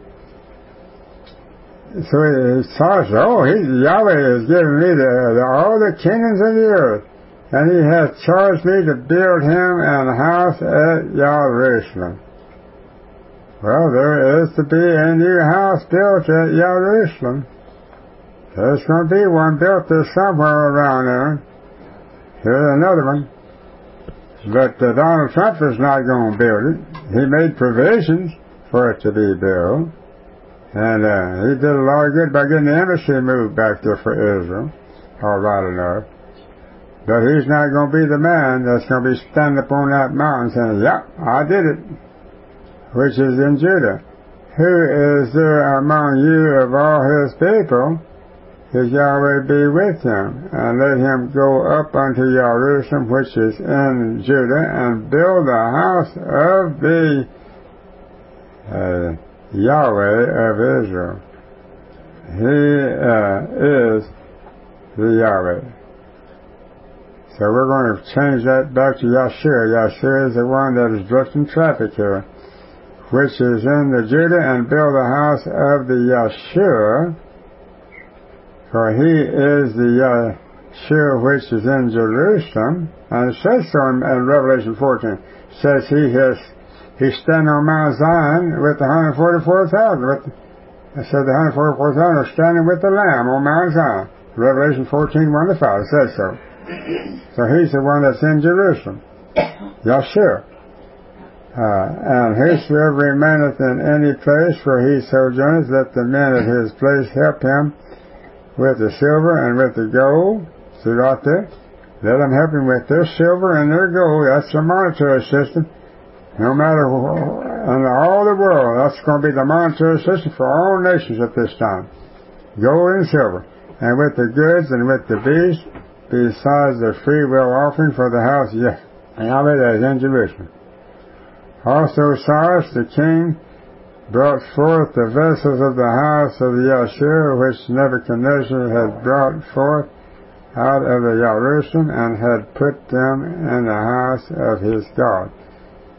Yahweh has given me all the kingdoms of the earth, and he hath charged me to build him an house at Jerusalem. Well, there is to be a new house built at Jerusalem. There's going to be one built there somewhere around there. Here's another one. But Donald Trump is not going to build it. He made provisions for it to be built. And he did a lot of good by getting the embassy moved back there for Israel. All right enough. But he's not going to be the man that's going to be standing up on that mountain saying, "Yep, I did it," which is in Judah. Who is there among you of all his people? His Yahweh be with him, and let him go up unto Jerusalem, which is in Judah, and build the house of the Yahweh of Israel. He is the Yahweh. So we're going to change that back to Yahshua. Yahshua is the one that is directing traffic here, which is in the Judah, and build the house of the Yahshua, for he is the Yahshua which is in Jerusalem. And it says so in Revelation 14. It says he's standing on Mount Zion with the 144,000. It said the 144,000 are standing with the Lamb on Mount Zion. Revelation 14:1-5. It says so. So he's the one that's in Jerusalem. Yahshua. And whosoever remaineth in any place where he sojourneth, let the men of his place help him with the silver and with the gold. See right there? Let them help him with their silver and their gold. That's the monetary system. No matter in all the world, that's going to be the monetary system for all nations at this time. Gold and silver. And with the goods and with the beasts, besides the free will offering for the house of Yahweh that is in Jerusalem. Also Cyrus the king brought forth the vessels of the house of the Yahshua, which Nebuchadnezzar had brought forth out of the Jerusalem, and had put them in the house of his God.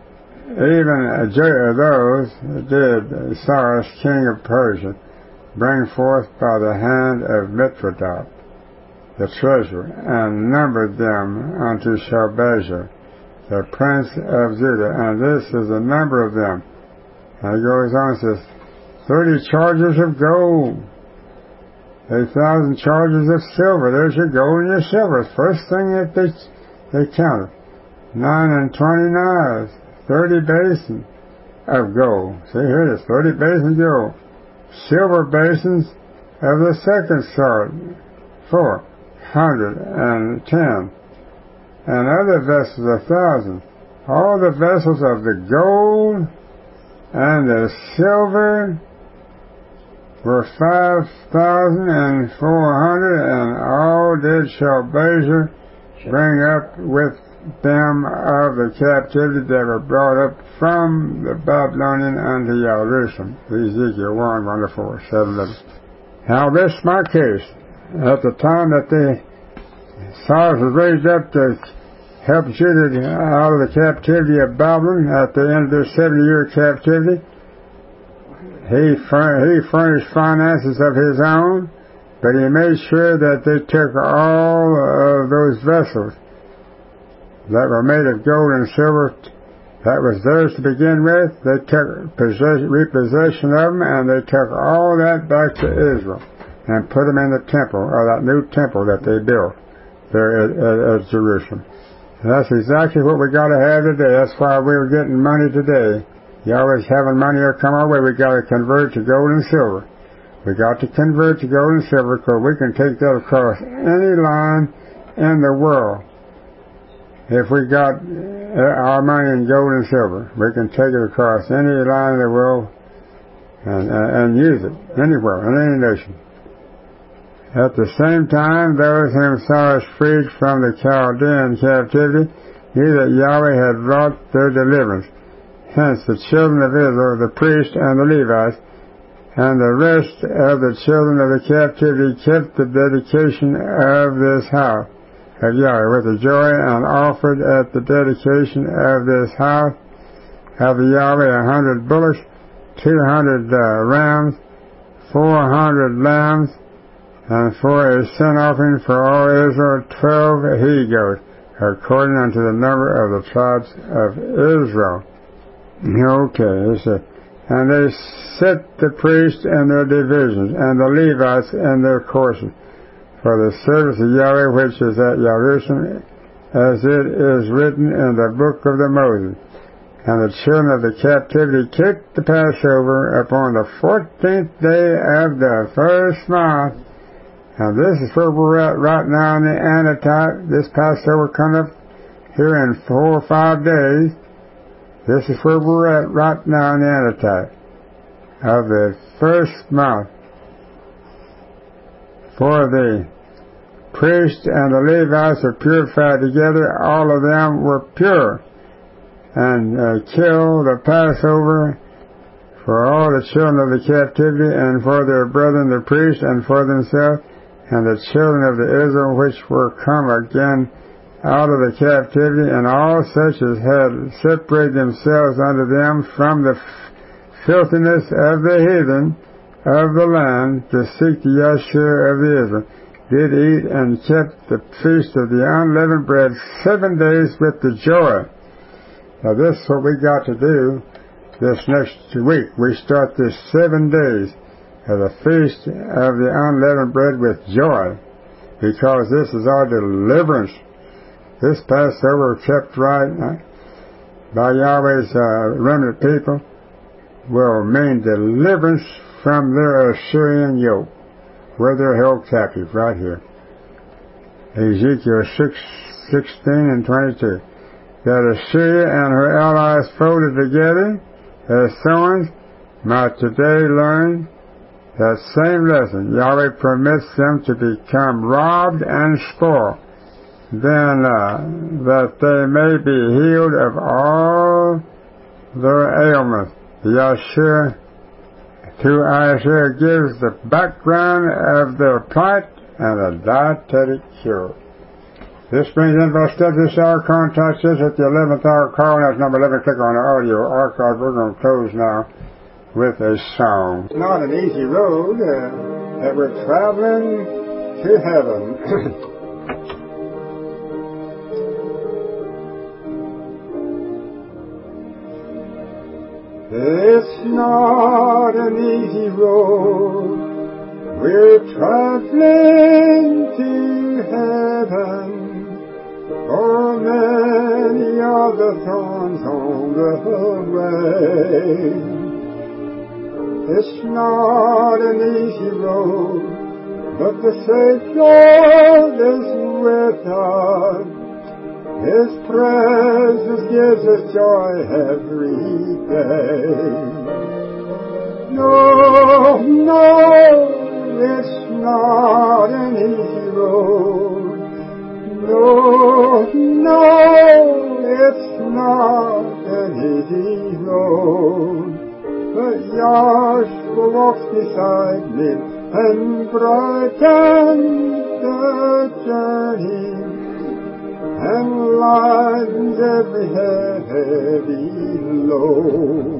even those did Cyrus, king of Persia, bring forth by the hand of Mithridates, the treasurer, and numbered them unto Shalbazar, the prince of Judah. And this is the number of them. And he goes on and says, 30 chargers of gold, 8,000 chargers of silver. There's your gold and your silver. First thing that they counted. 9 and 20 knives, 30 basins of gold. See, here it is, 30 basins of gold. Silver basins of the second sort, 410. And other vessels, 1,000. All the vessels of the gold and the silver were 5,400, and all did Shalbazar bring up with them of the captivity that were brought up from the Babylonian unto Jerusalem. Ezekiel 1:1-4, 7:11. Now this is my case. At the time that Cyrus was raised up to help Judah out of the captivity of Babylon at the end of their 70-year captivity, he furnished finances of his own, but he made sure that they took all of those vessels that were made of gold and silver that was theirs to begin with. They took repossession of them, and they took all that back to Israel and put them in the temple, or that new temple that they built there at Jerusalem. And that's exactly what we got to have today. That's why we were getting money today. You always having money will come our way. We got to convert to gold and silver. We got to convert to gold and silver because we can take that across any line in the world. If we got our money in gold and silver, we can take it across any line in the world and use it anywhere, in any nation. At the same time, those whom Cyrus freed from the Chaldean captivity knew that Yahweh had wrought their deliverance. Hence the children of Israel, the priests and the Levites, and the rest of the children of the captivity kept the dedication of this house of Yahweh with the joy, and offered at the dedication of this house of Yahweh 100 bullocks, 200 rams, 400 lambs, and for a sin offering for all Israel 12 he-goats, according unto the number of the tribes of Israel. Okay, and they set the priests in their divisions, and the Levites in their courses, for the service of Yahweh which is at Jerusalem, as it is written in the book of the Moses. And the children of the captivity kept the Passover upon the 14th day of the first month. And this is where we're at right now in the Anatites. This Passover coming up here in 4 or 5 days. This is where we're at right now in the Anatites of the first month. For the priests and the Levites are purified together. All of them were pure, and killed the Passover for all the children of the captivity, and for their brethren the priests, and for themselves, and the children of the Israel which were come again out of the captivity, and all such as had separated themselves unto them from the filthiness of the heathen of the land, to seek the Yahshua of the Israel, did eat and kept the feast of the unleavened bread 7 days with the joy. Now this is what we got to do this next week. We start this 7 days of the feast of the unleavened bread with joy, because this is our deliverance. This Passover kept right by Yahweh's remnant people will mean deliverance from their Assyrian yoke, where they're held captive, right here. Ezekiel 6:16-22. That Assyria and her allies folded together as thorns might today learn that same lesson. Yahweh permits them to become robbed and spoiled, then that they may be healed of all their ailments. Yahshua, through Isaiah, gives the background of their plight and a dietetic cure. This brings in our study this hour. Contact us at the 11th hour call. That's number 11. Click on the audio archive. We're going to close now with a song. It's not an easy road that we're traveling to heaven. It's not an easy road. We're traveling to heaven. For many are the thorns on the way. It's not an easy road, but the Savior is with us. His presence gives us joy every day. No, it's not an easy road. No, it's not an easy road. But Yahshua walks beside me and brightens the journey and lightens every heavy load.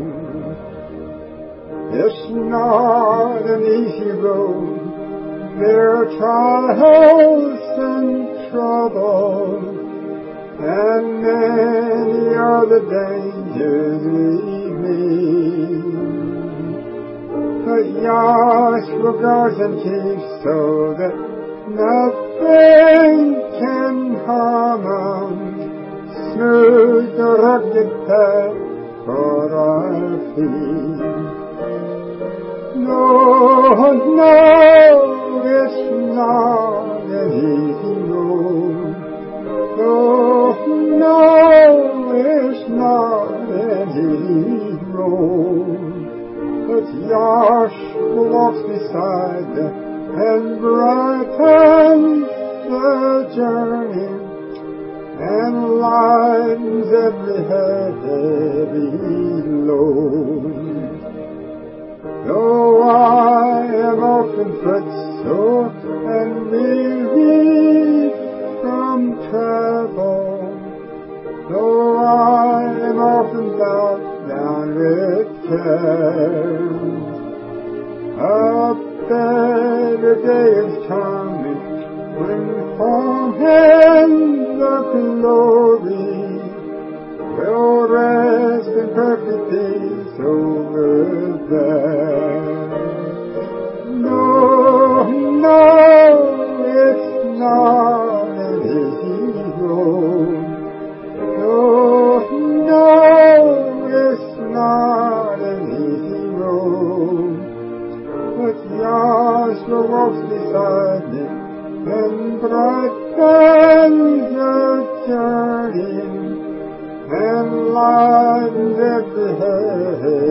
It's not an easy road. There are trials and trouble, and many are the dangers we meet. But Yahshua guards and keeps so that nothing can harm us. Smooth the rugged path for our feet. No, it's not an easy road. No, it's not an easy road. But Yahshua walks beside them and brightens the journey and lightens every heavy load. Though I am often footsore and weary from travel, though I am often bowed down with care, a better day is coming when from Him the glory will rest in perfect peace over there. No, it's not an easy road. No, it's not an easy road. But Yahshua walks beside me and brightens the journey and lightens every head.